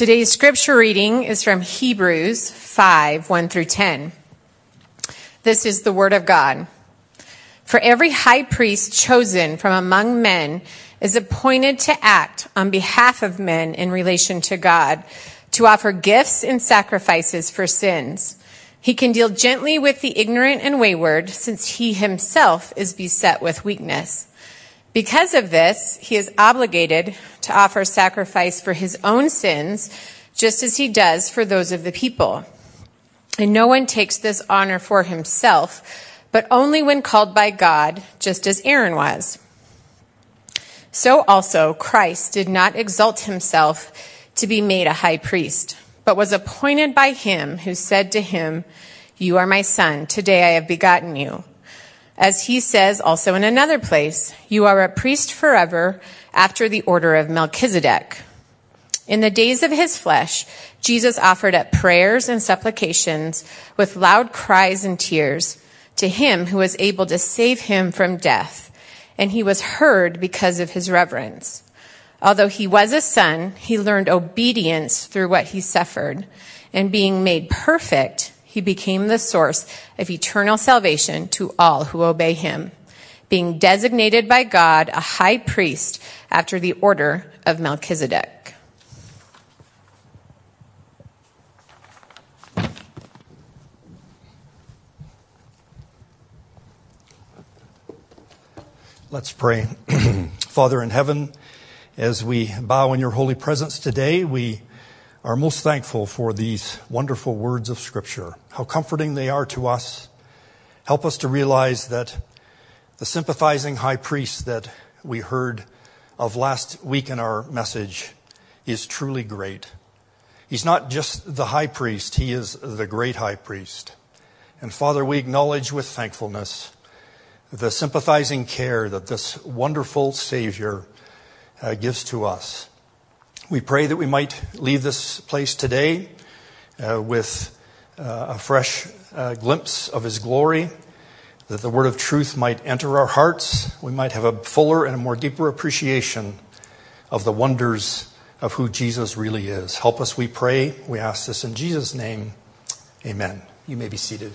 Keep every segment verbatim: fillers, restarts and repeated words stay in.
Today's scripture reading is from Hebrews five, one through ten. This is the word of God. For every high priest chosen from among men is appointed to act on behalf of men in relation to God, to offer gifts and sacrifices for sins. He can deal gently with the ignorant and wayward, since he himself is beset with weakness. Because of this, he is obligated to offer sacrifice for his own sins, just as he does for those of the people. And no one takes this honor for himself, but only when called by God, just as Aaron was. So also Christ did not exalt himself to be made a high priest, but was appointed by him who said to him, "You are my son, today I have begotten you." As he says also in another place, "You are a priest forever after the order of Melchizedek." In the days of his flesh, Jesus offered up prayers and supplications with loud cries and tears to him who was able to save him from death, and he was heard because of his reverence. Although he was a son, he learned obedience through what he suffered, and being made perfect, he became the source of eternal salvation to all who obey him, being designated by God a high priest after the order of Melchizedek. Let's pray. Father in heaven, as we bow in your holy presence today, we are most thankful for these wonderful words of Scripture, how comforting they are to us. Help us to realize that the sympathizing high priest that we heard of last week in our message is truly great. He's not just the high priest, he is the great high priest. And Father, we acknowledge with thankfulness the sympathizing care that this wonderful Savior uh, gives to us. We pray that we might leave this place today uh, with uh, a fresh uh, glimpse of his glory, that the word of truth might enter our hearts. We might have a fuller and a more deeper appreciation of the wonders of who Jesus really is. Help us, we pray. We ask this in Jesus' name. Amen. You may be seated.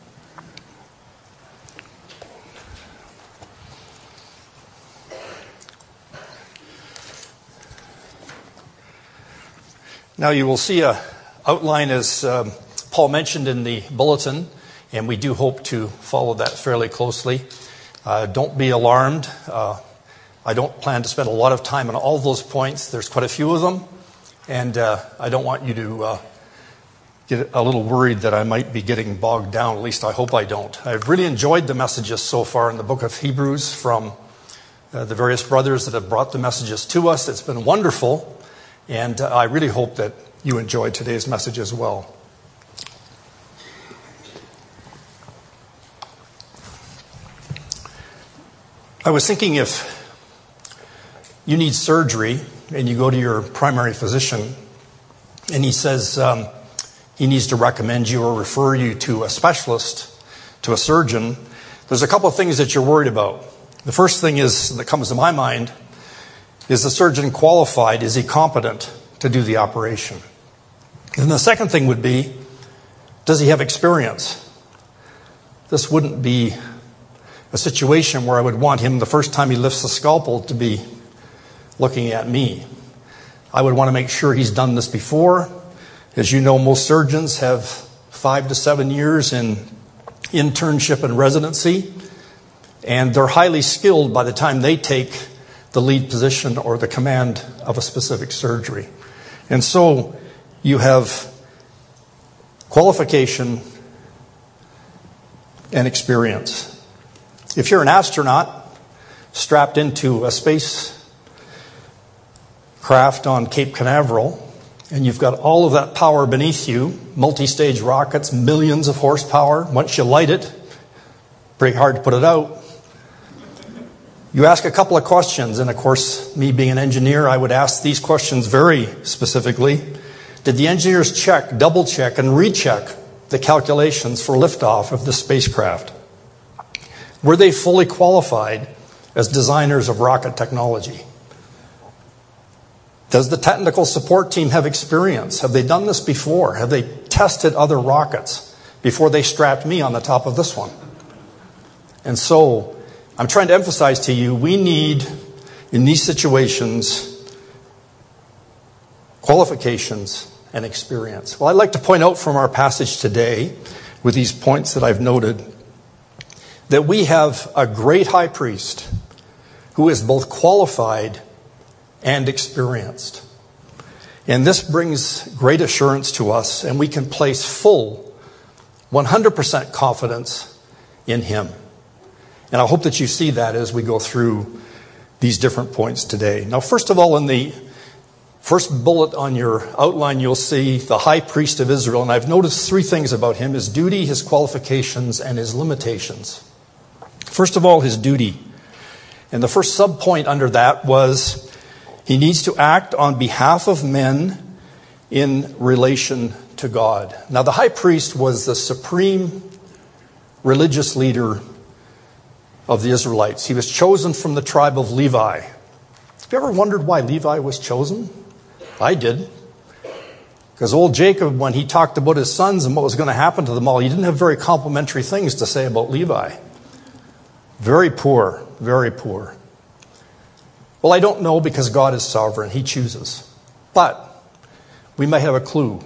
Now you will see a outline as um, Paul mentioned in the bulletin, and we do hope to follow that fairly closely. Uh, don't be alarmed. Uh, I don't plan to spend a lot of time on all those points. There's quite a few of them, and uh, I don't want you to uh, get a little worried that I might be getting bogged down. At least I hope I don't. I've really enjoyed the messages so far in the book of Hebrews from uh, the various brothers that have brought the messages to us. It's been wonderful. And I really hope that you enjoyed today's message as well. I was thinking, if you need surgery and you go to your primary physician and he says um, he needs to recommend you or refer you to a specialist, to a surgeon, there's a couple of things that you're worried about. The first thing is that comes to my mind, is the surgeon qualified? Is he competent to do the operation? And the second thing would be, does he have experience? This wouldn't be a situation where I would want him, the first time he lifts the scalpel, to be looking at me. I would want to make sure he's done this before. As you know, most surgeons have five to seven years in internship and residency, and they're highly skilled by the time they take the lead position or the command of a specific surgery. And so you have qualification and experience. If you're an astronaut strapped into a space craft on Cape Canaveral, and you've got all of that power beneath you, multi-stage rockets, millions of horsepower, once you light it, pretty hard to put it out. You ask a couple of questions, and of course, me being an engineer, I would ask these questions very specifically. Did the engineers check, double check, and recheck the calculations for liftoff of the spacecraft? Were they fully qualified as designers of rocket technology? Does the technical support team have experience? Have they done this before? Have they tested other rockets before they strapped me on the top of this one? And so I'm trying to emphasize to you, we need, in these situations, qualifications and experience. Well, I'd like to point out from our passage today, with these points that I've noted, that we have a great high priest who is both qualified and experienced. And this brings great assurance to us, and we can place full one hundred percent confidence in him. And I hope that you see that as we go through these different points today. Now, first of all, in the first bullet on your outline, you'll see the high priest of Israel. And I've noticed three things about him: his duty, his qualifications, and his limitations. First of all, his duty. And the first sub-point under that was he needs to act on behalf of men in relation to God. Now, the high priest was the supreme religious leader of the Israelites. He was chosen from the tribe of Levi. Have you ever wondered why Levi was chosen? I did. Because old Jacob, when he talked about his sons and what was going to happen to them all, he didn't have very complimentary things to say about Levi. Very poor, very poor. Well, I don't know, because God is sovereign. He chooses. But we may have a clue.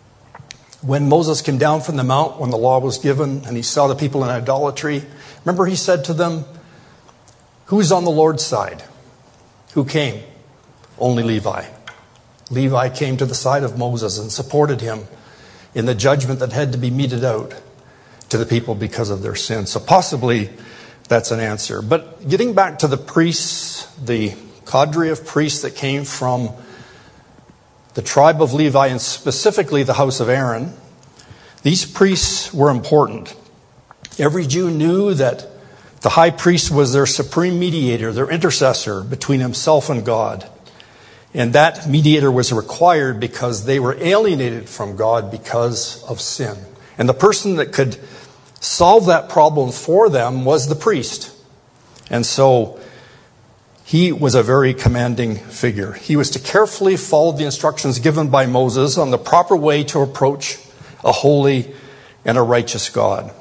When Moses came down from the mount, when the law was given, and he saw the people in idolatry, remember he said to them, who's on the Lord's side? Who came? Only Levi. Levi came to the side of Moses and supported him in the judgment that had to be meted out to the people because of their sins. So possibly that's an answer. But getting back to the priests, the cadre of priests that came from the tribe of Levi, and specifically the house of Aaron, these priests were important. Every Jew knew that the high priest was their supreme mediator, their intercessor between himself and God. And that mediator was required because they were alienated from God because of sin. And the person that could solve that problem for them was the priest. And so he was a very commanding figure. He was to carefully follow the instructions given by Moses on the proper way to approach a holy and a righteous God.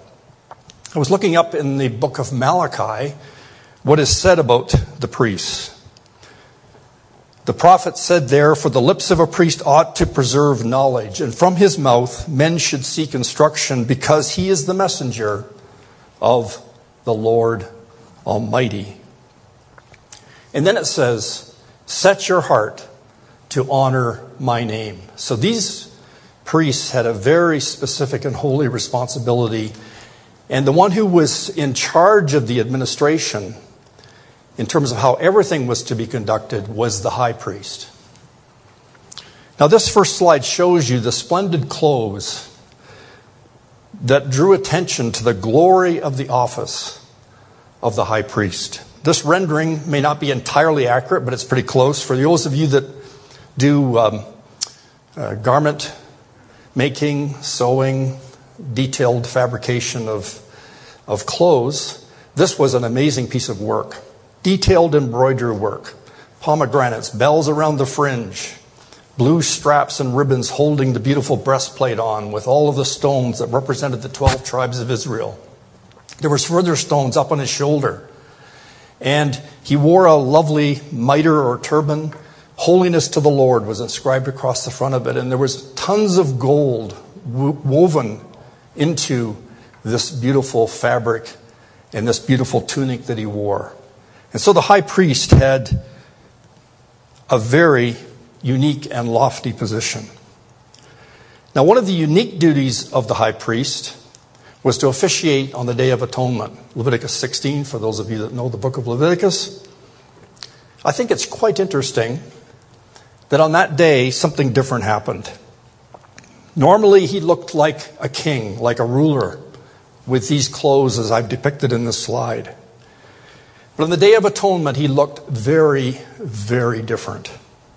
I was looking up in the book of Malachi what is said about the priests. The prophet said there, for the lips of a priest ought to preserve knowledge, and from his mouth men should seek instruction, because he is the messenger of the Lord Almighty. And then it says, set your heart to honor my name. So these priests had a very specific and holy responsibility. And the one who was in charge of the administration, in terms of how everything was to be conducted, was the high priest. Now, this first slide shows you the splendid clothes that drew attention to the glory of the office of the high priest. This rendering may not be entirely accurate, but it's pretty close. For those of you that do um, uh, garment making, sewing, detailed fabrication of, of clothes, this was an amazing piece of work. Detailed embroidery work, pomegranates, bells around the fringe, blue straps and ribbons holding the beautiful breastplate on with all of the stones that represented the twelve tribes of Israel. There was further stones up on his shoulder. And he wore a lovely mitre or turban. Holiness to the Lord was inscribed across the front of it. And there was tons of gold woven into this beautiful fabric and this beautiful tunic that he wore. And so the high priest had a very unique and lofty position. Now, one of the unique duties of the high priest was to officiate on the Day of Atonement. Leviticus sixteen, for those of you that know the book of Leviticus. I think it's quite interesting that on that day, something different happened. Normally, he looked like a king, like a ruler, with these clothes as I've depicted in this slide. But on the Day of Atonement, he looked very, very different.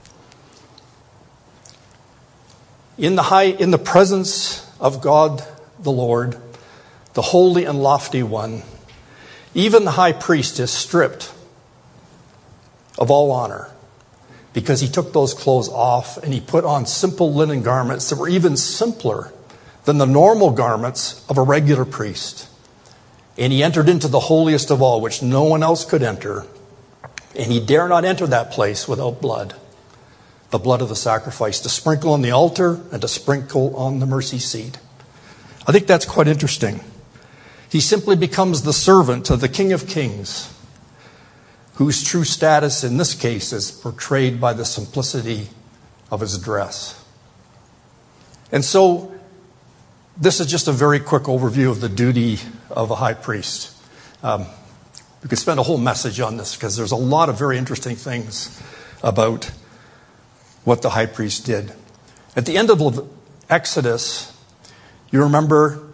In the high, in the presence of God the Lord, the holy and lofty one, even the high priest is stripped of all honor. because he took those clothes off and he put on simple linen garments that were even simpler than the normal garments of a regular priest. And he entered into the holiest of all, which no one else could enter. And he dare not enter that place without blood, the blood of the sacrifice, to sprinkle on the altar and to sprinkle on the mercy seat. I think that's quite interesting. He simply becomes the servant of the King of Kings, whose true status in this case is portrayed by the simplicity of his dress. And so, this is just a very quick overview of the duty of a high priest. Um, we could spend a whole message on this because there's a lot of very interesting things about what the high priest did. At the end of Exodus, you remember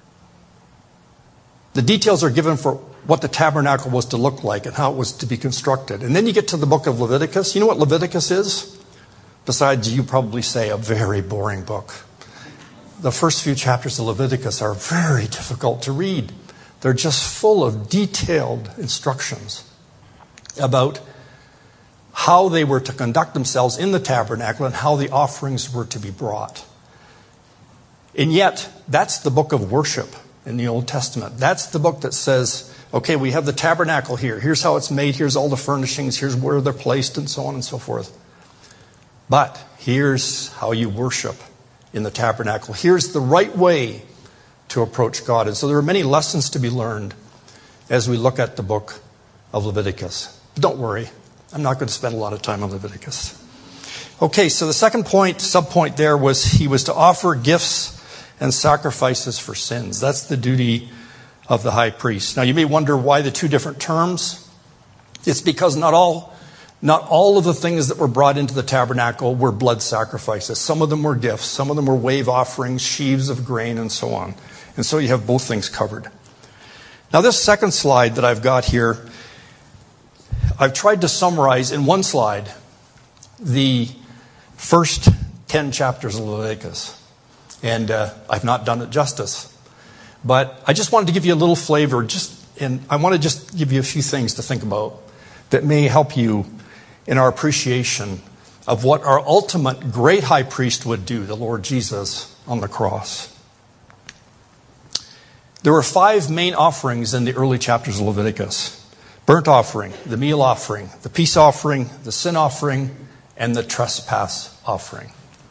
the details are given for what the tabernacle was to look like and how it was to be constructed. And then you get to the book of Leviticus. You know what Leviticus is? Besides, you probably say, a very boring book. The first few chapters of Leviticus are very difficult to read. They're just full of detailed instructions about how they were to conduct themselves in the tabernacle and how the offerings were to be brought. And yet, that's the book of worship in the Old Testament. That's the book that says, okay, we have the tabernacle here. Here's how it's made. Here's all the furnishings. Here's where they're placed and so on and so forth. But here's how you worship in the tabernacle. Here's the right way to approach God. And so there are many lessons to be learned as we look at the book of Leviticus. But don't worry, I'm not going to spend a lot of time on Leviticus. Okay, so the second point, sub-point there was he was to offer gifts and sacrifices for sins. That's the duty of the high priest. Now you may wonder why the two different terms. It's because not all Not all of the things that were brought into the tabernacle were blood sacrifices. Some of them were gifts. Some of them were wave offerings, sheaves of grain, and so on. And so you have both things covered. Now this second slide that I've got here, I've tried to summarize in one slide the first ten chapters of Leviticus. And uh, I've not done it justice. But I just wanted to give you a little flavor, just, and I want to just give you a few things to think about that may help you in our appreciation of what our ultimate great high priest would do, the Lord Jesus on the cross. There were five main offerings in the early chapters of Leviticus. Burnt offering, the meal offering, the peace offering, the sin offering, and the trespass offering.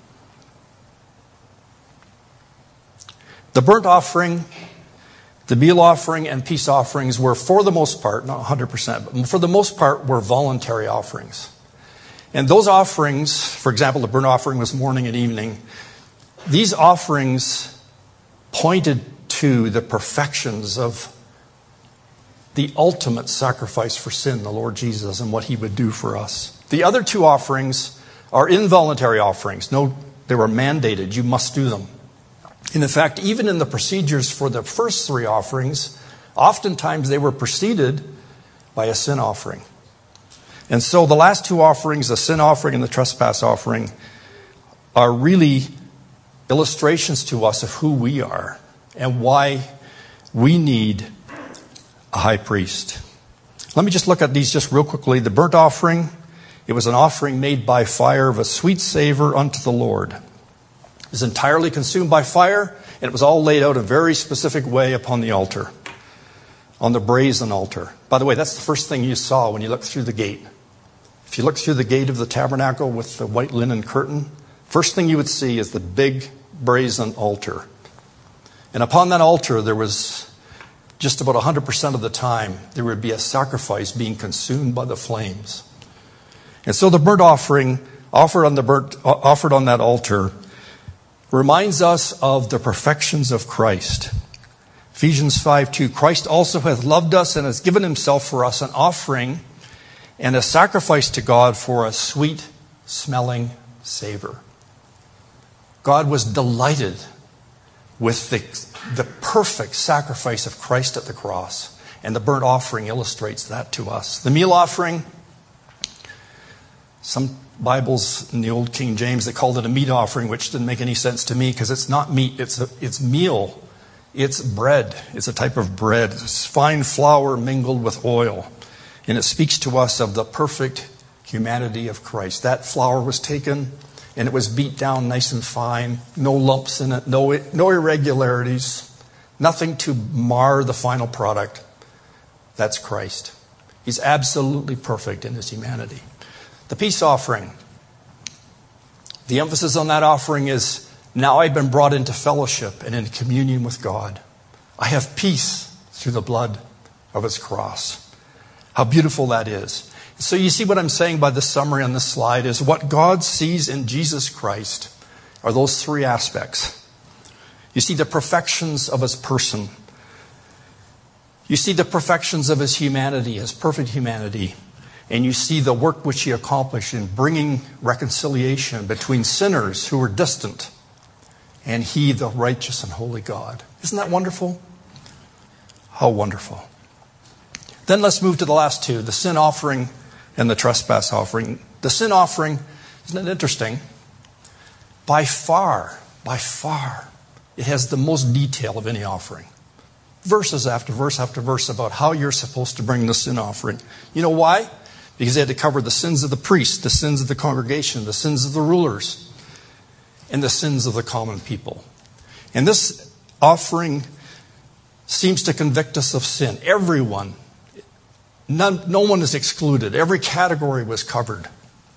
The burnt offering, the meal offering, and peace offerings were, for the most part, not one hundred percent, but for the most part, were voluntary offerings. And those offerings, for example, the burnt offering was morning and evening. These offerings pointed to the perfections of the ultimate sacrifice for sin, the Lord Jesus, and what he would do for us. The other two offerings are involuntary offerings. No, they were mandated. You must do them. And in fact, even in the procedures for the first three offerings, oftentimes they were preceded by a sin offering. And so the last two offerings, the sin offering and the trespass offering, are really illustrations to us of who we are and why we need a high priest. Let me just look at these just real quickly. The burnt offering, it was an offering made by fire of a sweet savor unto the Lord. It was entirely consumed by fire, and it was all laid out a very specific way upon the altar, on the brazen altar. By the way, that's the first thing you saw when you looked through the gate. If you look through the gate of the tabernacle with the white linen curtain, first thing you would see is the big brazen altar. And upon that altar, there was just about one hundred percent of the time, there would be a sacrifice being consumed by the flames. And so the burnt offering offered on the burnt, offered on that altar reminds us of the perfections of Christ. Ephesians five two, Christ also hath loved us and has given himself for us an offering and a sacrifice to God for a sweet smelling savor. God was delighted with the, the perfect sacrifice of Christ at the cross. And the burnt offering illustrates that to us. The meal offering, some Bibles in the Old King James, they called it a meat offering, which didn't make any sense to me because it's not meat, it's a, it's meal. It's bread. It's a type of bread. It's fine flour mingled with oil. And it speaks to us of the perfect humanity of Christ. That flour was taken and it was beat down nice and fine, no lumps in it, no, no irregularities, nothing to mar the final product. That's Christ. He's absolutely perfect in his humanity. The peace offering. The emphasis on that offering is, now I've been brought into fellowship and in communion with God. I have peace through the blood of his cross. How beautiful that is. So you see what I'm saying by the summary on this slide is what God sees in Jesus Christ are those three aspects. You see the perfections of his person. You see the perfections of his humanity, his perfect humanity. And you see the work which he accomplished in bringing reconciliation between sinners who were distant and he, the righteous and holy God. Isn't that wonderful? How wonderful. Then let's move to the last two, the sin offering and the trespass offering. The sin offering, isn't it interesting? By far, by far, it has the most detail of any offering. Verses after verse after verse about how you're supposed to bring the sin offering. You know why? Because they had to cover the sins of the priest, the sins of the congregation, the sins of the rulers, and the sins of the common people. And this offering seems to convict us of sin. Everyone, none, no one is excluded. Every category was covered.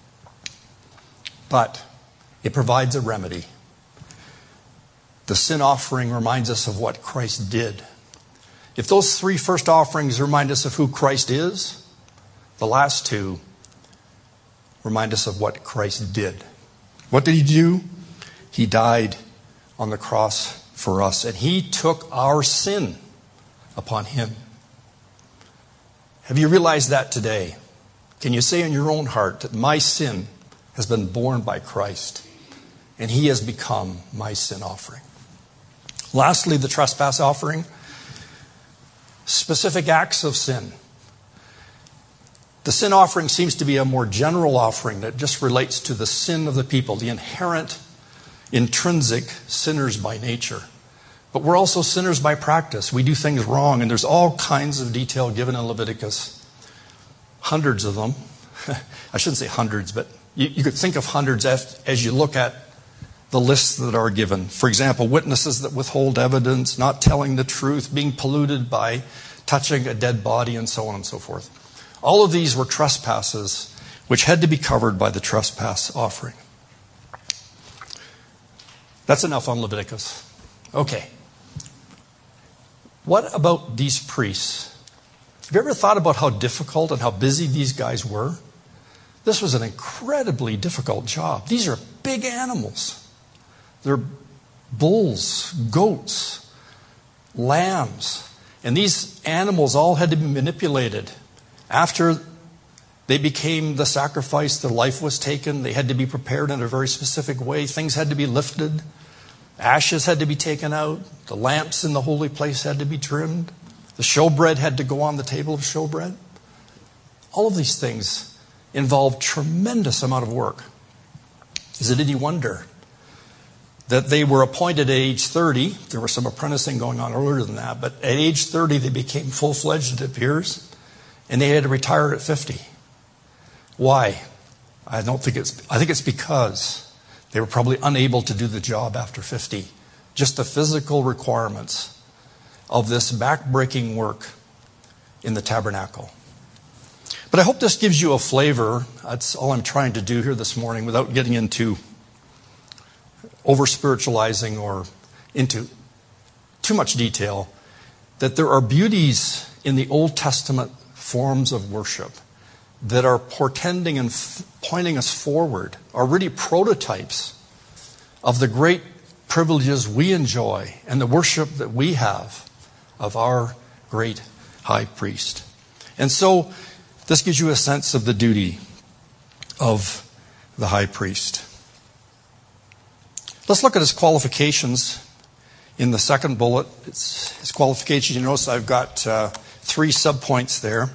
But it provides a remedy. The sin offering reminds us of what Christ did. If those three first offerings remind us of who Christ is, the last two remind us of what Christ did. What did he do? He died on the cross for us, and he took our sin upon him. Have you realized that today? Can you say in your own heart that my sin has been borne by Christ, and he has become my sin offering? Lastly, the trespass offering. Specific acts of sin. The sin offering seems to be a more general offering that just relates to the sin of the people, the inherent, intrinsic sinners by nature. But we're also sinners by practice. We do things wrong, and there's all kinds of detail given in Leviticus. Hundreds of them. I shouldn't say hundreds, but you, you could think of hundreds as, as you look at the lists that are given. For example, witnesses that withhold evidence, not telling the truth, being polluted by touching a dead body, and so on and so forth. All of these were trespasses which had to be covered by the trespass offering. That's enough on Leviticus. Okay. What about these priests? Have you ever thought about how difficult and how busy these guys were? This was an incredibly difficult job. These are big animals. They're bulls, goats, lambs. And these animals all had to be manipulated. After they became the sacrifice, their life was taken. They had to be prepared in a very specific way. Things had to be lifted. Ashes had to be taken out. The lamps in the holy place had to be trimmed. The showbread had to go on the table of showbread. All of these things involved tremendous amount of work. Is it any wonder that they were appointed at age thirty? There was some apprenticing going on earlier than that, but at age thirty they became full-fledged, it appears, and they had to retire at fifty. Why? I don't think it's, I think it's because they were probably unable to do the job after fifty. Just the physical requirements of this back-breaking work in the tabernacle. But I hope this gives you a flavor. That's all I'm trying to do here this morning without getting into over-spiritualizing or into too much detail, that there are beauties in the Old Testament forms of worship that are portending and f- pointing us forward, are really prototypes of the great privileges we enjoy and the worship that we have of our great high priest. And so this gives you a sense of the duty of the high priest. Let's look at his qualifications in the second bullet. It's his qualifications. You notice I've got uh, three subpoints there.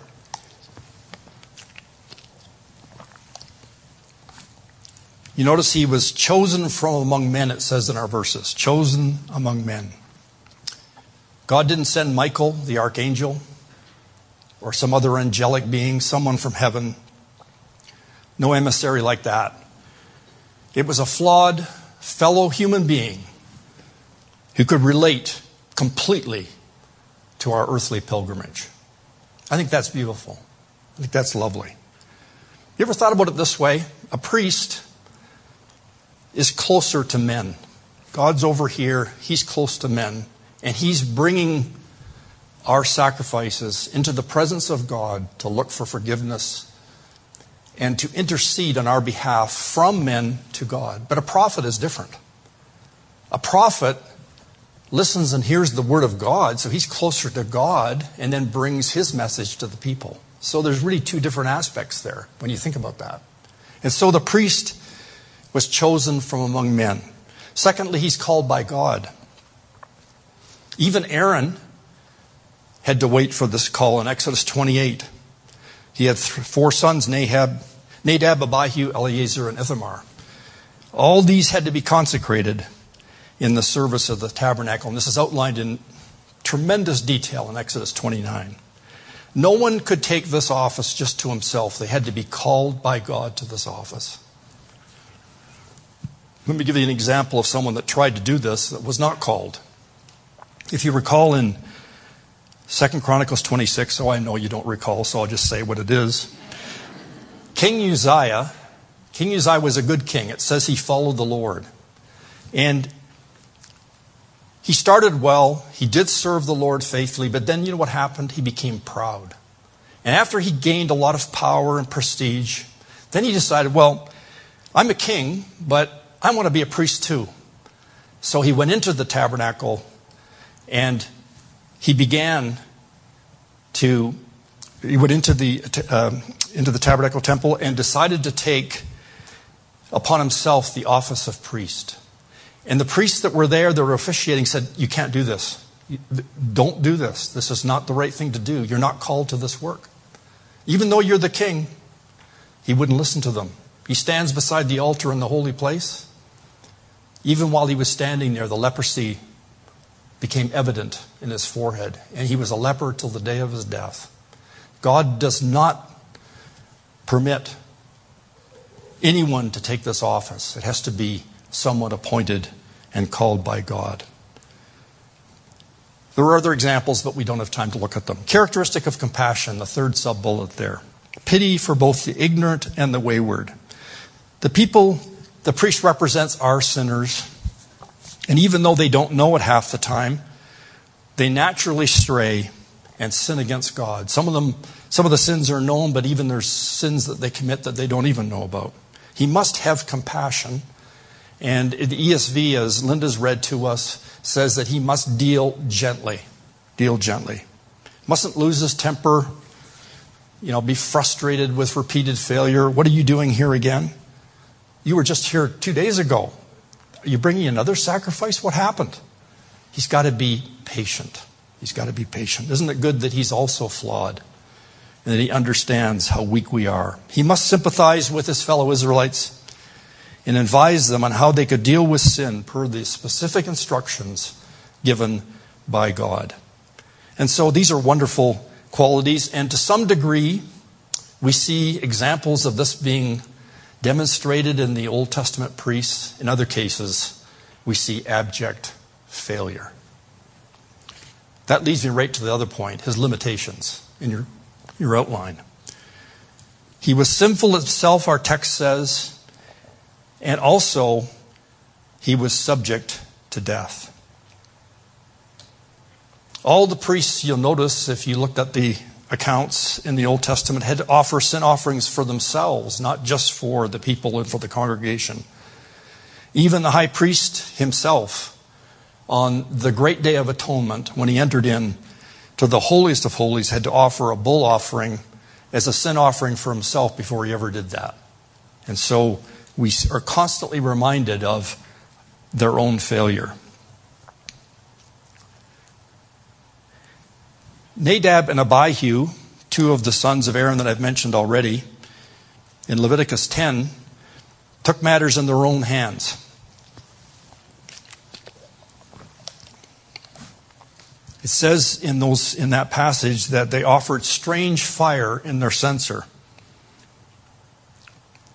You notice he was chosen from among men, it says in our verses. Chosen among men. God didn't send Michael, the archangel, or some other angelic being, someone from heaven. No emissary like that. It was a flawed fellow human being who could relate completely to our earthly pilgrimage. I think that's beautiful. I think that's lovely. You ever thought about it this way? A priest is closer to men. God's over here. He's close to men. And he's bringing our sacrifices into the presence of God to look for forgiveness and to intercede on our behalf from men to God. But a prophet is different. A prophet listens and hears the word of God, so he's closer to God and then brings his message to the people. So there's really two different aspects there when you think about that. And so the priest was chosen from among men. Secondly, he's called by God. Even Aaron had to wait for this call in Exodus twenty-eight. He had th- four sons, Nadab, Nadab, Abihu, Eleazar, and Ithamar. All these had to be consecrated in the service of the tabernacle. And this is outlined in tremendous detail in Exodus twenty-nine. No one could take this office just to himself. They had to be called by God to this office. Let me give you an example of someone that tried to do this that was not called. If you recall in Second Chronicles twenty-six, oh, I know you don't recall, so I'll just say what it is. King Uzziah, King Uzziah was a good king. It says he followed the Lord. And he started well. He did serve the Lord faithfully. But then you know what happened? He became proud. And after he gained a lot of power and prestige, then he decided, well, I'm a king, but I want to be a priest too. So he went into the tabernacle and he began to, he went into the, uh, into the tabernacle temple and decided to take upon himself the office of priest. And the priests that were there, that were officiating, said, you can't do this. Don't do this. This is not the right thing to do. You're not called to this work. Even though you're the king, he wouldn't listen to them. He stands beside the altar in the holy place. Even while he was standing there, the leprosy became evident in his forehead. And he was a leper till the day of his death. God does not permit anyone to take this office. It has to be someone appointed and called by God. There are other examples, but we don't have time to look at them. Characteristic of compassion, the third sub-bullet there. Pity for both the ignorant and the wayward. The people, the priest represents our sinners, and even though they don't know it half the time, they naturally stray and sin against God. Some of them, some of the sins are known, but even there's sins that they commit that they don't even know about. He must have compassion. And the E S V, as Linda's read to us, says that he must deal gently. Deal gently. Mustn't lose his temper. You know, be frustrated with repeated failure. What are you doing here again? You were just here two days ago. Are you bringing another sacrifice? What happened? He's got to be patient. He's got to be patient. Isn't it good that he's also flawed and that he understands how weak we are? He must sympathize with his fellow Israelites and advise them on how they could deal with sin per the specific instructions given by God. And so these are wonderful qualities, and to some degree, we see examples of this being demonstrated in the Old Testament priests. In other cases, we see abject failure. That leads me right to the other point, his limitations in your, your outline. He was sinful himself, our text says, and also, he was subject to death. All the priests, you'll notice, if you looked at the accounts in the Old Testament, had to offer sin offerings for themselves, not just for the people and for the congregation. Even the high priest himself, on the great day of atonement, when he entered in to the holiest of holies, had to offer a bull offering as a sin offering for himself before he ever did that. And so, we are constantly reminded of their own failure. Nadab and Abihu, two of the sons of Aaron that I've mentioned already, in Leviticus ten, took matters in their own hands. It says in those in that passage that they offered strange fire in their censer.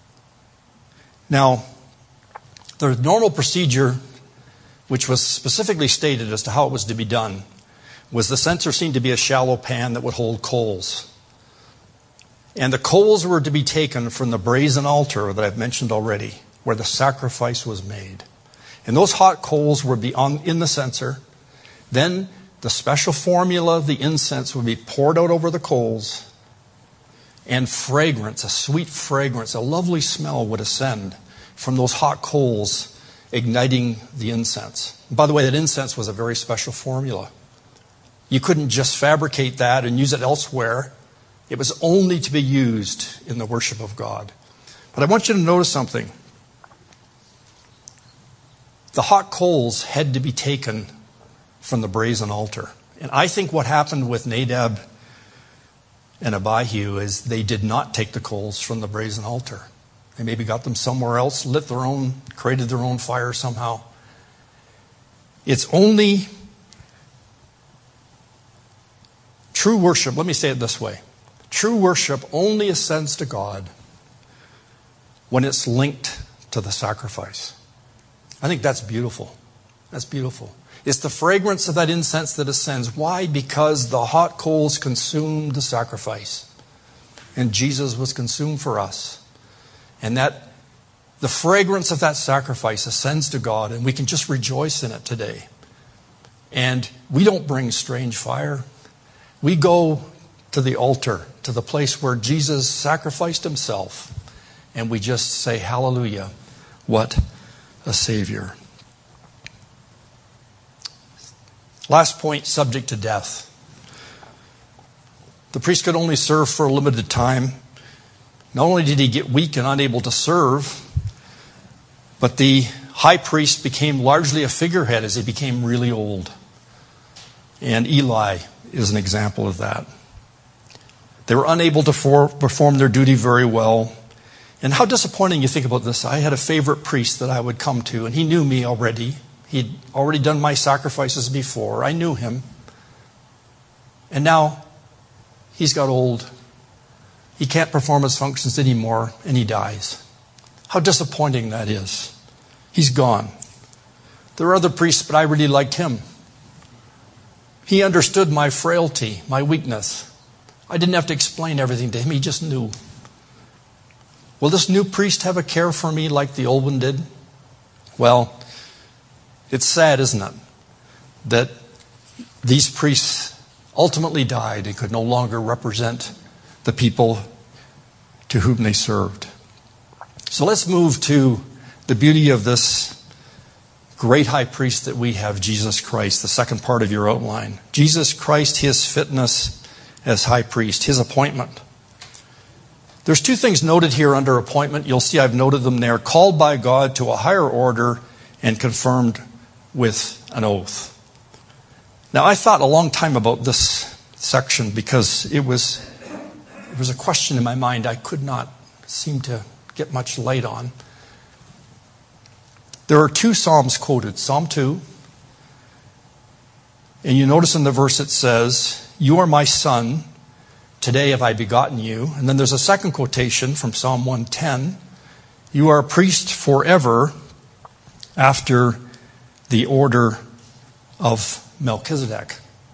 Now, the normal procedure, which was specifically stated as to how it was to be done, was the censer seemed to be a shallow pan that would hold coals. And the coals were to be taken from the brazen altar that I've mentioned already, where the sacrifice was made. And those hot coals would be on, in the censer. Then the special formula, the incense, would be poured out over the coals. And fragrance, a sweet fragrance, a lovely smell would ascend from those hot coals, igniting the incense. And by the way, that incense was a very special formula. You couldn't just fabricate that and use it elsewhere. It was only to be used in the worship of God. But I want you to notice something. The hot coals had to be taken from the brazen altar. And I think what happened with Nadab and Abihu is they did not take the coals from the brazen altar. They maybe got them somewhere else, lit their own, created their own fire somehow. It's only true worship. Let me say it this way. True worship only ascends to God when it's linked to the sacrifice. I think that's beautiful. That's beautiful. It's the fragrance of that incense that ascends. Why? Because the hot coals consumed the sacrifice. And Jesus was consumed for us. And that the fragrance of that sacrifice ascends to God, and we can just rejoice in it today. And we don't bring strange fire. We go to the altar, to the place where Jesus sacrificed himself, and we just say, hallelujah, what a Savior. Last point, subject to death. The priest could only serve for a limited time. Not only did he get weak and unable to serve, but the high priest became largely a figurehead as he became really old. And Eli is an example of that. They were unable to for, perform their duty very well. And how disappointing you think about this. I had a favorite priest that I would come to, and he knew me already. He'd already done my sacrifices before. I knew him. And now he's got old. He can't perform his functions anymore, and he dies. How disappointing that is. He's gone. There are other priests, but I really liked him. He understood my frailty, my weakness. I didn't have to explain everything to him. He just knew. Will this new priest have a care for me like the old one did? Well, it's sad, isn't it, that these priests ultimately died and could no longer represent the people to whom they served. So let's move to the beauty of this great high priest that we have, Jesus Christ, the second part of your outline. Jesus Christ, his fitness as high priest, his appointment. There's two things noted here under appointment. You'll see I've noted them there. Called by God to a higher order and confirmed with an oath. Now, I thought a long time about this section because it was, it was a question in my mind I could not seem to get much light on. There are two Psalms quoted, Psalm two. And you notice in the verse it says, "You are my son, today have I begotten you." And then there's a second quotation from Psalm one ten. "You are a priest forever after the order of Melchizedek."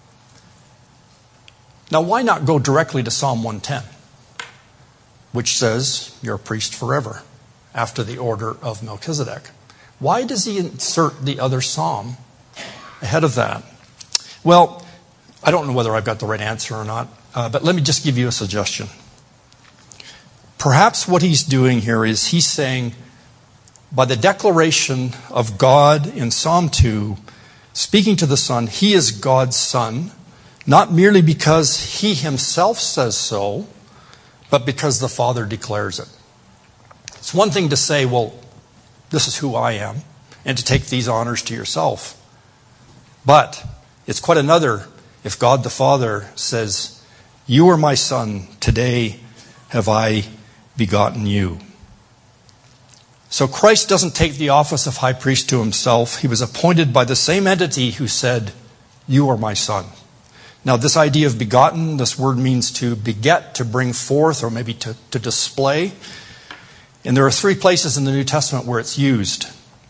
Now, why not go directly to Psalm one ten, which says, "You're a priest forever after the order of Melchizedek"? Why does he insert the other psalm ahead of that? Well, I don't know whether I've got the right answer or not, uh, but let me just give you a suggestion. Perhaps what he's doing here is he's saying, by the declaration of God in Psalm two, speaking to the Son, he is God's Son, not merely because he himself says so, but because the Father declares it. It's one thing to say, well, this is who I am, and to take these honors to yourself. But it's quite another if God the Father says, "You are my son, today have I begotten you." So Christ doesn't take the office of high priest to himself. He was appointed by the same entity who said, "You are my son." Now, this idea of begotten, this word means to beget, to bring forth, or maybe to, to display. And there are three places in the New Testament where it's used.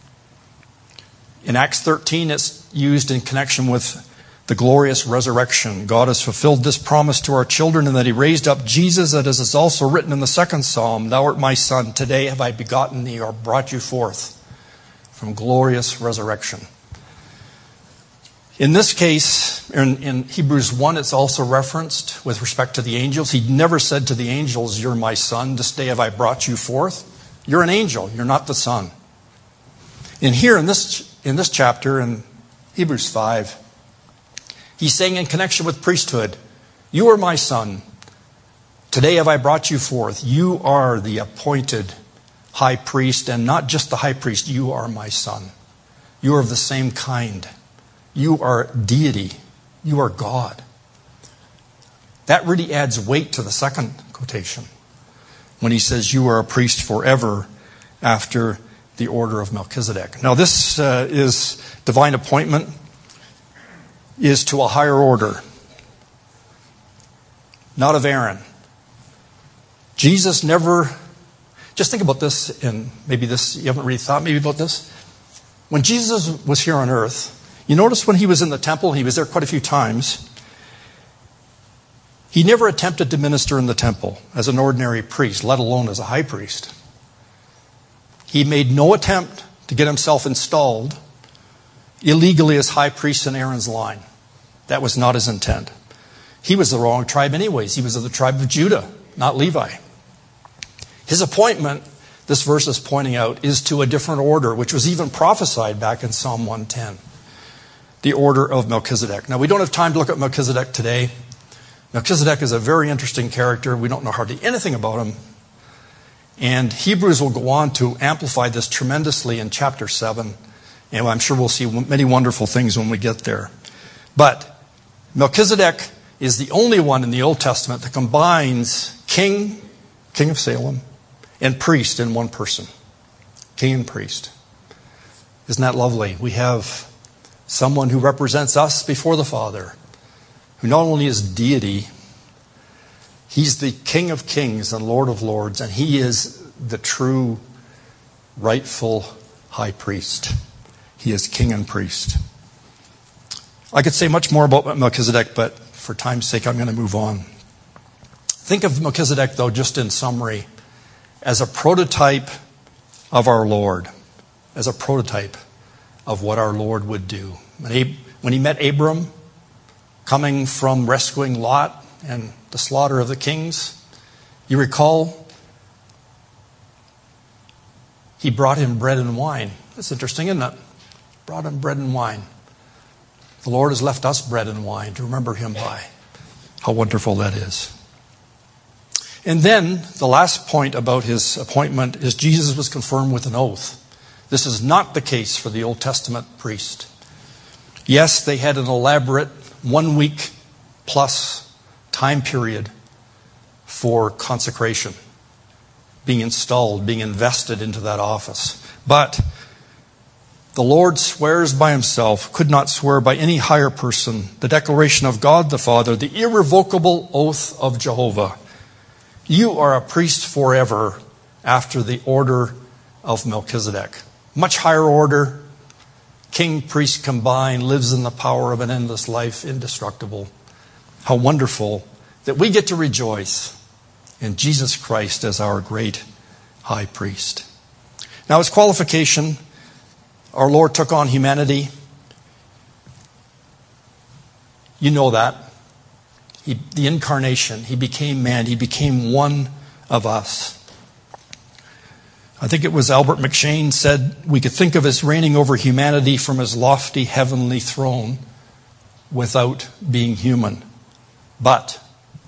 In Acts thirteen, it's used in connection with the glorious resurrection. God has fulfilled this promise to our children, and that he raised up Jesus, as is also written in the second psalm, "Thou art my son, today have I begotten thee," or brought you forth from glorious resurrection. In this case, in, in Hebrews one, it's also referenced with respect to the angels. He never said to the angels, "You're my son, this day have I brought you forth." You're an angel, you're not the son. And here in this, in this chapter, in Hebrews five, he's saying in connection with priesthood, "You are my son, today have I brought you forth." You are the appointed high priest, and not just the high priest, you are my son. You are of the same kind. You are deity. You are God. That really adds weight to the second quotation when he says, "You are a priest forever after the order of Melchizedek." Now this uh, is divine appointment is to a higher order, not of Aaron. Jesus never, just think about this, and maybe this, you haven't really thought maybe about this. When Jesus was here on earth, you notice when he was in the temple, he was there quite a few times, he never attempted to minister in the temple as an ordinary priest, let alone as a high priest. He made no attempt to get himself installed illegally as high priest in Aaron's line. That was not his intent. He was the wrong tribe anyways. He was of the tribe of Judah, not Levi. His appointment, this verse is pointing out, is to a different order, which was even prophesied back in Psalm one ten. The order of Melchizedek. Now, we don't have time to look at Melchizedek today. Melchizedek is a very interesting character. We don't know hardly anything about him. And Hebrews will go on to amplify this tremendously in chapter seven. And I'm sure we'll see many wonderful things when we get there. But Melchizedek is the only one in the Old Testament that combines king, king of Salem, and priest in one person. King and priest. Isn't that lovely? We have someone who represents us before the Father, who not only is deity, he's the King of Kings and Lord of Lords, and he is the true, rightful high priest. He is king and priest. I could say much more about Melchizedek, but for time's sake, I'm going to move on. Think of Melchizedek, though, just in summary, as a prototype of our Lord, as a prototype of what our Lord would do. When he met Abram, coming from rescuing Lot and the slaughter of the kings, you recall, he brought him bread and wine. That's interesting, isn't it? Brought him bread and wine. The Lord has left us bread and wine to remember him by. How wonderful that is. And then the last point about his appointment is Jesus was confirmed with an oath. This is not the case for the Old Testament priest. Yes, they had an elaborate one week plus time period for consecration, being installed, being invested into that office. But the Lord swears by himself, could not swear by any higher person, the declaration of God the Father, the irrevocable oath of Jehovah. You are a priest forever after the order of Melchizedek. Much higher order, king, priest combined, lives in the power of an endless life, indestructible. How wonderful that we get to rejoice in Jesus Christ as our great high priest. Now, his qualification, our Lord took on humanity. You know that. He, the incarnation, he became man. He became one of us. I think it was Albert McShane said we could think of his reigning over humanity from his lofty heavenly throne without being human. But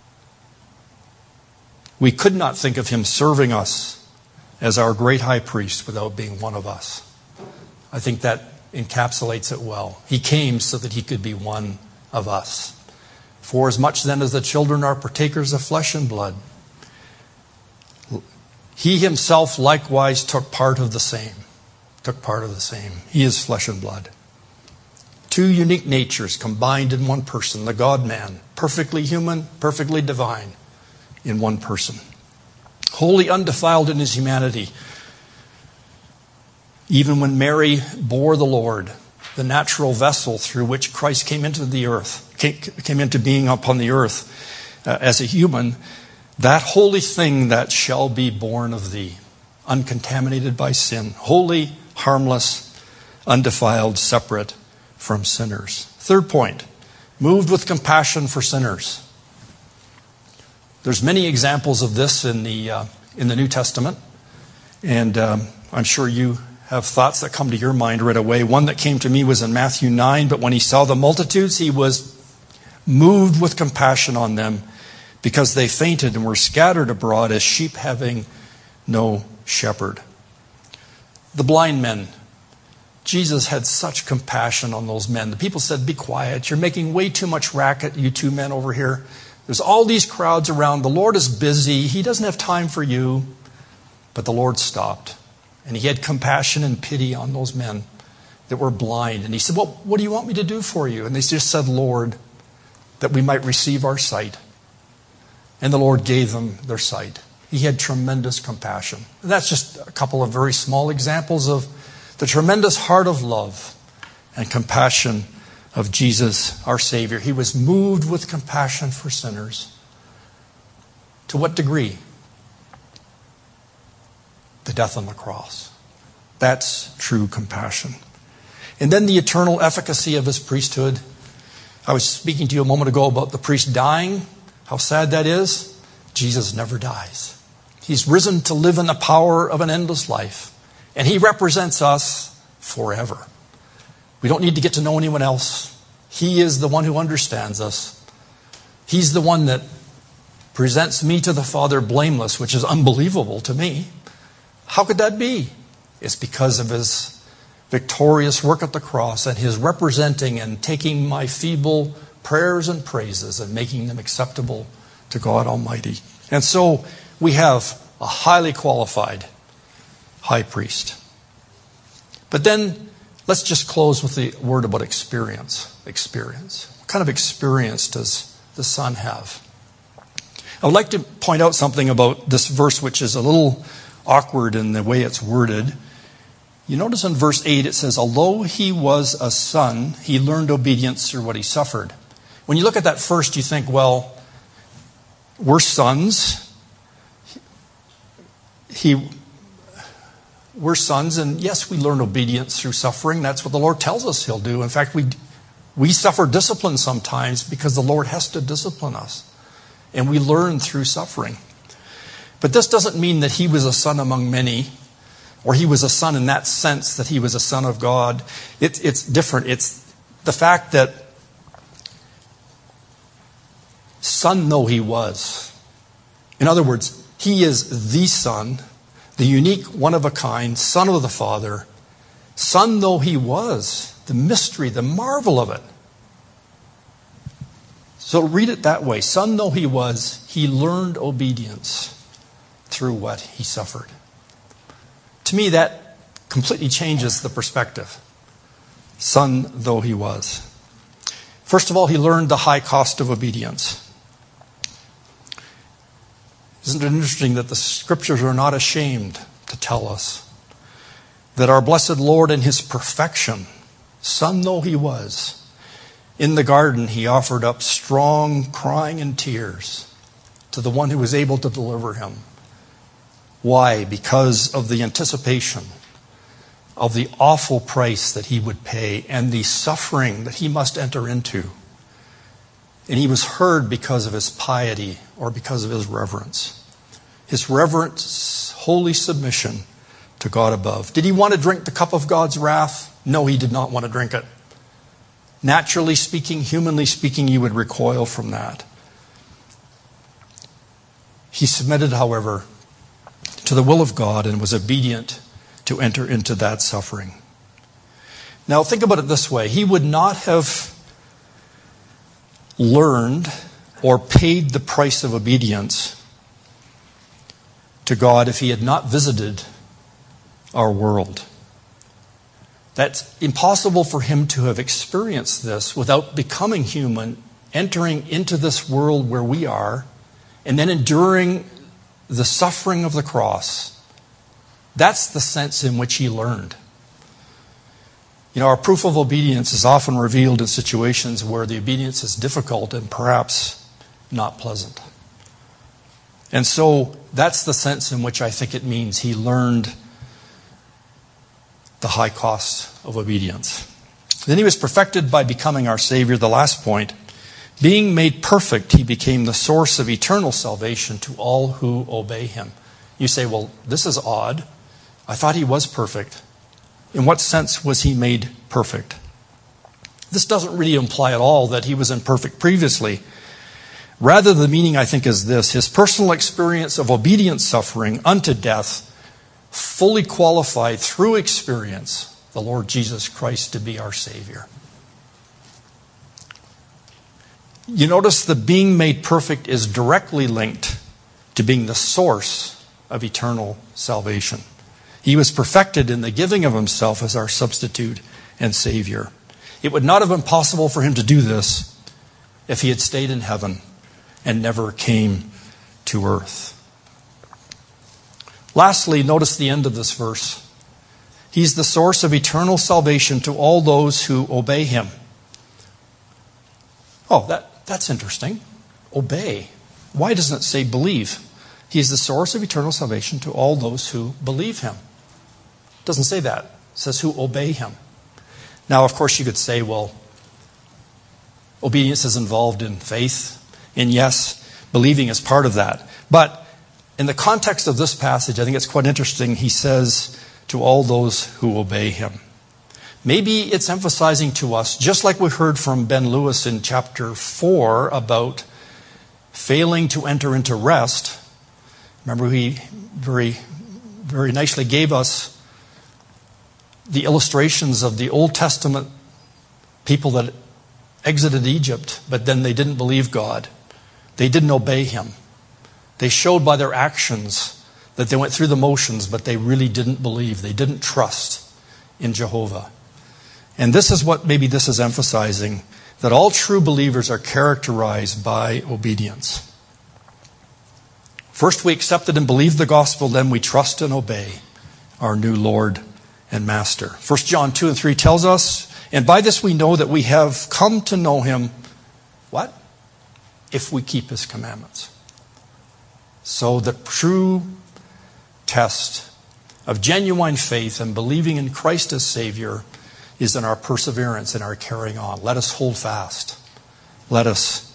we could not think of him serving us as our great high priest without being one of us. I think that encapsulates it well. He came so that he could be one of us. For as much then as the children are partakers of flesh and blood, he himself likewise took part of the same. Took part of the same. He is flesh and blood. Two unique natures combined in one person, the God-man, perfectly human, perfectly divine, in one person. wholly undefiled in his humanity. Even when Mary bore the Lord, the natural vessel through which Christ came into the earth, came into being upon the earth uh, as a human, that holy thing that shall be born of thee, uncontaminated by sin, holy, harmless, undefiled, separate from sinners. Third point, moved with compassion for sinners. There's many examples of this in the uh, in the New Testament, and um, I'm sure you have thoughts that come to your mind right away. One that came to me was in Matthew nine, but when he saw the multitudes, he was moved with compassion on them because they fainted and were scattered abroad as sheep having no shepherd. The blind men. Jesus had such compassion on those men. The people said, "Be quiet. You're making way too much racket, you two men over here. There's all these crowds around. The Lord is busy. He doesn't have time for you." But the Lord stopped. And he had compassion and pity on those men that were blind. And he said, "Well, what do you want me to do for you?" And they just said, "Lord, that we might receive our sight." And the Lord gave them their sight. He had tremendous compassion. And that's just a couple of very small examples of the tremendous heart of love and compassion of Jesus, our Savior. He was moved with compassion for sinners. To what degree? The death on the cross. That's true compassion. And then the eternal efficacy of his priesthood. I was speaking to you a moment ago about the priest dying. How sad that is. Jesus never dies. He's risen to live in the power of an endless life. And he represents us forever. We don't need to get to know anyone else. He is the one who understands us. He's the one that presents me to the Father blameless, which is unbelievable to me. How could that be? It's because of his victorious work at the cross and his representing and taking my feeble prayers and praises and making them acceptable to God Almighty. And so we have a highly qualified high priest. But then let's just close with the word about experience. Experience. What kind of experience does the Son have? I would like to point out something about this verse which is a little awkward in the way it's worded. You notice in verse eight it says, "Although he was a son, he learned obedience through what he suffered." When you look at that first, you think, well, we're sons. He, we're sons, and yes, we learn obedience through suffering. That's what the Lord tells us he'll do. In fact, we, we suffer discipline sometimes because the Lord has to discipline us. And we learn through suffering. But this doesn't mean that he was a son among many, or he was a son in that sense that he was a son of God. It, it's different. It's the fact that son though he was. In other words, he is the Son, the unique, one-of-a-kind Son of the Father. Son though he was, the mystery, the marvel of it. So read it that way. Son though he was, he learned obedience through what he suffered. To me, that completely changes the perspective. Son though he was. First of all, he learned the high cost of obedience. Isn't it interesting that the Scriptures are not ashamed to tell us that our blessed Lord in his perfection, son though he was, in the garden he offered up strong crying and tears to the one who was able to deliver him. Why? Because of the anticipation of the awful price that he would pay and the suffering that he must enter into. And he was heard because of his piety or because of his reverence. His reverent, holy submission to God above. Did he want to drink the cup of God's wrath? No, he did not want to drink it. Naturally speaking, humanly speaking, you would recoil from that. He submitted, however, to the will of God and was obedient to enter into that suffering. Now think about it this way. He would not have learned or paid the price of obedience to God if he had not visited our world. That's impossible for him to have experienced this without becoming human, entering into this world where we are, and then enduring the suffering of the cross. That's the sense in which he learned. You know, our proof of obedience is often revealed in situations where the obedience is difficult and perhaps not pleasant. And so that's the sense in which I think it means he learned the high cost of obedience. Then he was perfected by becoming our Savior, the last point. Being made perfect, he became the source of eternal salvation to all who obey him. You say, well, this is odd. I thought he was perfect. In what sense was he made perfect? This doesn't really imply at all that he was imperfect previously. Rather, the meaning, I think, is this: his personal experience of obedient suffering unto death fully qualified through experience the Lord Jesus Christ to be our Savior. You notice the being made perfect is directly linked to being the source of eternal salvation. He was perfected in the giving of himself as our substitute and Savior. It would not have been possible for him to do this if he had stayed in heaven and never came to earth. Lastly, notice the end of this verse. He's the source of eternal salvation to all those who obey him. Oh, that, that's interesting. Obey. Why doesn't it say believe? He's the source of eternal salvation to all those who believe him. It doesn't say that. It says who obey him. Now, of course, you could say, well, obedience is involved in faith. And yes, believing is part of that. But in the context of this passage, I think it's quite interesting. He says to all those who obey him. Maybe it's emphasizing to us, just like we heard from Ben Lewis in chapter four about failing to enter into rest. Remember, he very, very nicely gave us the illustrations of the Old Testament people that exited Egypt, but then they didn't believe God. They didn't obey him. They showed by their actions that they went through the motions, but they really didn't believe. They didn't trust in Jehovah. And this is what maybe this is emphasizing, that all true believers are characterized by obedience. First we accepted and believed the gospel, then we trust and obey our new Lord and Master. First John two and three tells us, and by this we know that we have come to know him, what? If we keep his commandments. So the true test of genuine faith and believing in Christ as Savior is in our perseverance, in our carrying on. Let us hold fast. Let us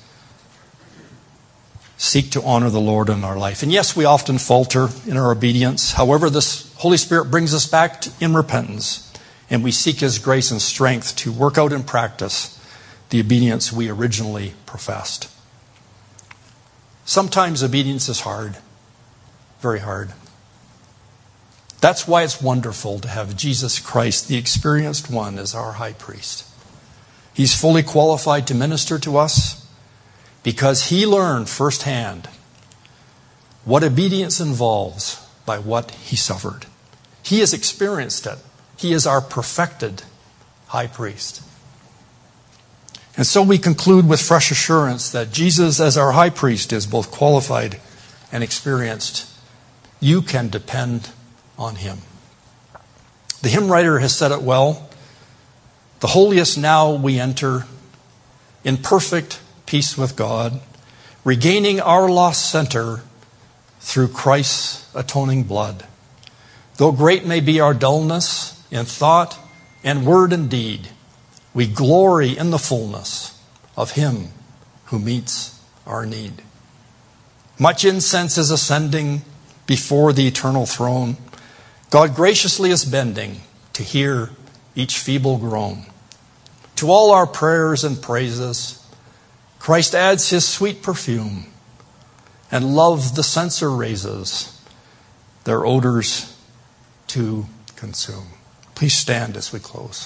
seek to honor the Lord in our life. And yes, we often falter in our obedience. However, this Holy Spirit brings us back in repentance, and we seek his grace and strength to work out in practice the obedience we originally professed. Sometimes obedience is hard, very hard. That's why it's wonderful to have Jesus Christ, the experienced one, as our high priest. He's fully qualified to minister to us because he learned firsthand what obedience involves by what he suffered. He has experienced it. He is our perfected high priest. And so we conclude with fresh assurance that Jesus, as our high priest, is both qualified and experienced. You can depend on him. The hymn writer has said it well. The holiest now we enter in perfect peace with God, regaining our lost center through Christ's atoning blood. Though great may be our dullness in thought and word and deed, we glory in the fullness of him who meets our need. Much incense is ascending before the eternal throne. God graciously is bending to hear each feeble groan. To all our prayers and praises, Christ adds his sweet perfume, and love the censer raises, their odors to consume. Please stand as we close.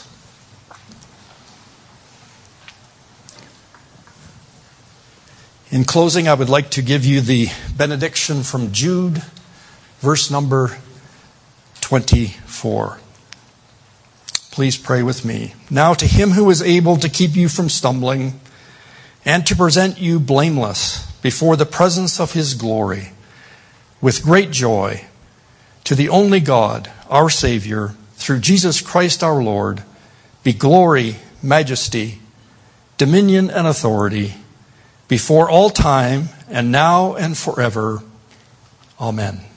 In closing, I would like to give you the benediction from Jude, verse number twenty-four. Please pray with me. Now to him who is able to keep you from stumbling and to present you blameless before the presence of his glory with great joy to the only God, our Savior, through Jesus Christ our Lord, be glory, majesty, dominion, and authority before all time and now and forever. Amen.